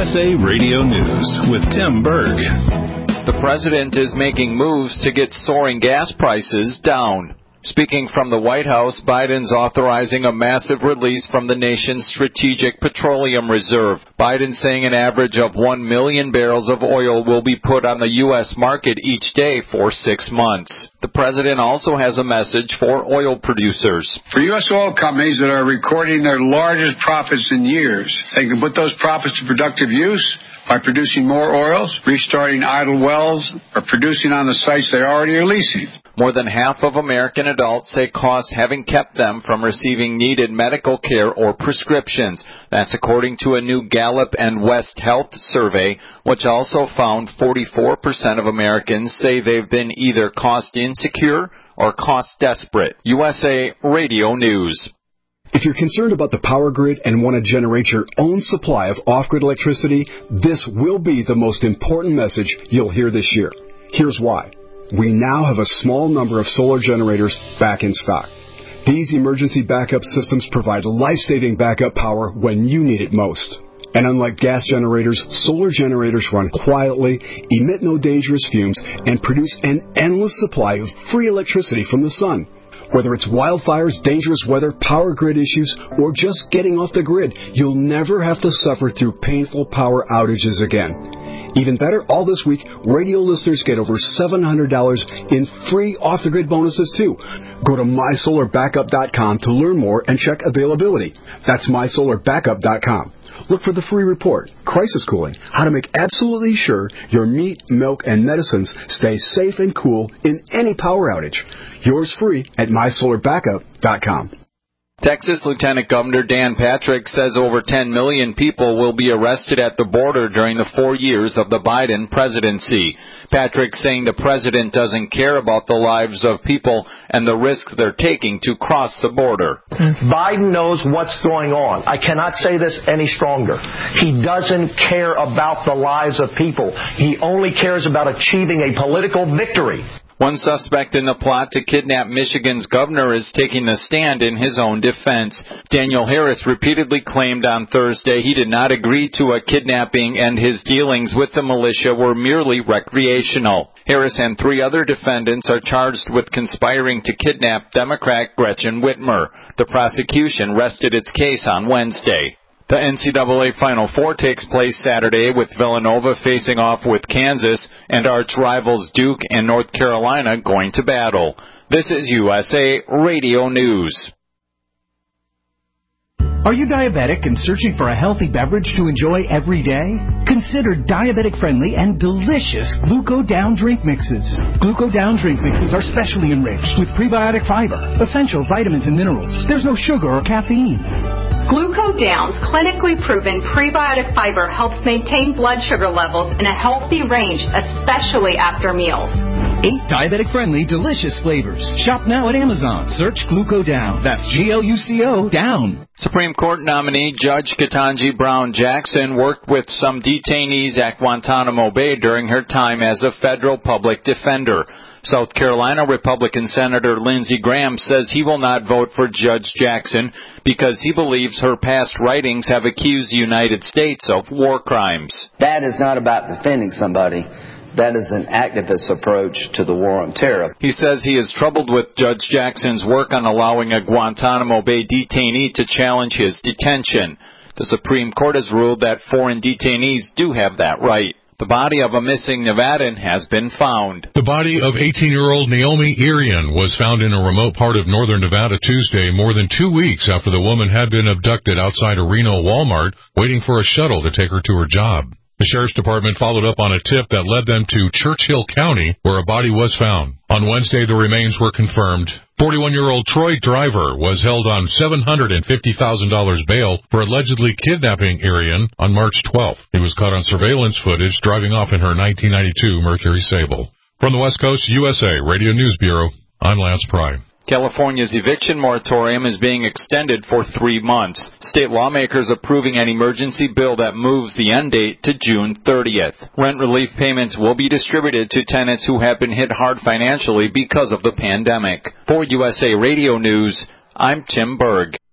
USA Radio News with Tim Berg. The president is making moves to get soaring gas prices down. Speaking from the White House, Biden's authorizing a massive release from the nation's strategic petroleum reserve. Biden saying an average of 1 million barrels of oil will be put on the U.S. market each day for 6 months. The president also has a message for oil producers. For U.S. oil companies that are recording their largest profits in years, they can put those profits to productive use by producing more oils, restarting idle wells, or producing on the sites they already are leasing. More than half of American adults say costs haven't kept them from receiving needed medical care or prescriptions. That's according to a new Gallup and West Health survey, which also found 44% of Americans say they've been either cost insecure or cost desperate. USA Radio News. If you're concerned about the power grid and want to generate your own supply of off-grid electricity, this will be the most important message you'll hear this year. Here's why. We now have a small number of solar generators back in stock. These emergency backup systems provide life-saving backup power when you need it most. And unlike gas generators, solar generators run quietly, emit no dangerous fumes, and produce an endless supply of free electricity from the sun. Whether it's wildfires, dangerous weather, power grid issues, or just getting off the grid, you'll never have to suffer through painful power outages again. Even better, all this week, radio listeners get over $700 in free off-the-grid bonuses, too. Go to MySolarBackup.com to learn more and check availability. That's MySolarBackup.com. Look for the free report, Crisis Cooling, how to make absolutely sure your meat, milk, and medicines stay safe and cool in any power outage. Yours free at MySolarBackup.com. Texas Lieutenant Governor Dan Patrick says over 10 million people will be arrested at the border during the 4 years of the Biden presidency. Patrick saying the president doesn't care about the lives of people and the risks they're taking to cross the border. Biden knows what's going on. I cannot say this any stronger. He doesn't care about the lives of people. He only cares about achieving a political victory. One suspect in the plot to kidnap Michigan's governor is taking a stand in his own defense. Daniel Harris repeatedly claimed on Thursday he did not agree to a kidnapping and his dealings with the militia were merely recreational. Harris and 3 other defendants are charged with conspiring to kidnap Democrat Gretchen Whitmer. The prosecution rested its case on Wednesday. The NCAA Final Four takes place Saturday with Villanova facing off with Kansas and arch rivals Duke and North Carolina going to battle. This is USA Radio News. Are you diabetic and searching for a healthy beverage to enjoy every day? Consider diabetic-friendly and delicious Gluco Down drink mixes. Gluco Down drink mixes are specially enriched with prebiotic fiber, essential vitamins and minerals. There's no sugar or caffeine. Gluco Down's clinically proven prebiotic fiber helps maintain blood sugar levels in a healthy range, especially after meals. 8 diabetic-friendly, delicious flavors. Shop now at Amazon. Search Gluco Down. That's Gluco Down. Supreme Court nominee Judge Ketanji Brown Jackson worked with some detainees at Guantanamo Bay during her time as a federal public defender. South Carolina Republican Senator Lindsey Graham says he will not vote for Judge Jackson because he believes her past writings have accused the United States of war crimes. That is not about defending somebody. That is an activist approach to the war on terror. He says he is troubled with Judge Jackson's work on allowing a Guantanamo Bay detainee to challenge his detention. The Supreme Court has ruled that foreign detainees do have that right. The body of a missing Nevadan has been found. The body of 18-year-old Naomi Irian was found in a remote part of northern Nevada Tuesday, more than 2 weeks after the woman had been abducted outside a Reno Walmart, waiting for a shuttle to take her to her job. The Sheriff's Department followed up on a tip that led them to Churchill County, where a body was found. On Wednesday, the remains were confirmed. 41-year-old Troy Driver was held on $750,000 bail for allegedly kidnapping Irian on March 12th. He was caught on surveillance footage driving off in her 1992 Mercury Sable. From the West Coast, USA Radio News Bureau, I'm Lance Pry. California's eviction moratorium is being extended for 3 months. State lawmakers approving an emergency bill that moves the end date to June 30th. Rent relief payments will be distributed to tenants who have been hit hard financially because of the pandemic. For USA Radio News, I'm Tim Berg.